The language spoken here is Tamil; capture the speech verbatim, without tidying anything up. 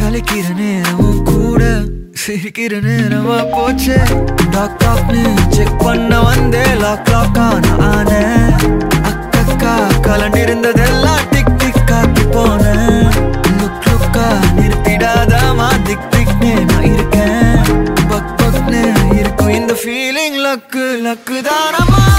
சலிக்கிற நேரமும் கூட சிரிக்கிற நேரமா போச்சு. டாக் டாக்னு செக் பண்ண வந்தே லாக் லாக் ஆன ஆன அக்கக்கா கலண்டிருந்ததெல்லாம் டிக் டிக் காக்கி போன. லுக் லுக்கா நிறுத்திடாதாமா திக் திக்னே நான் இருக்கேன். பக் பக்னு இருக்கும் இந்த ஃபீலிங் லக்கு லக்கு தானமா.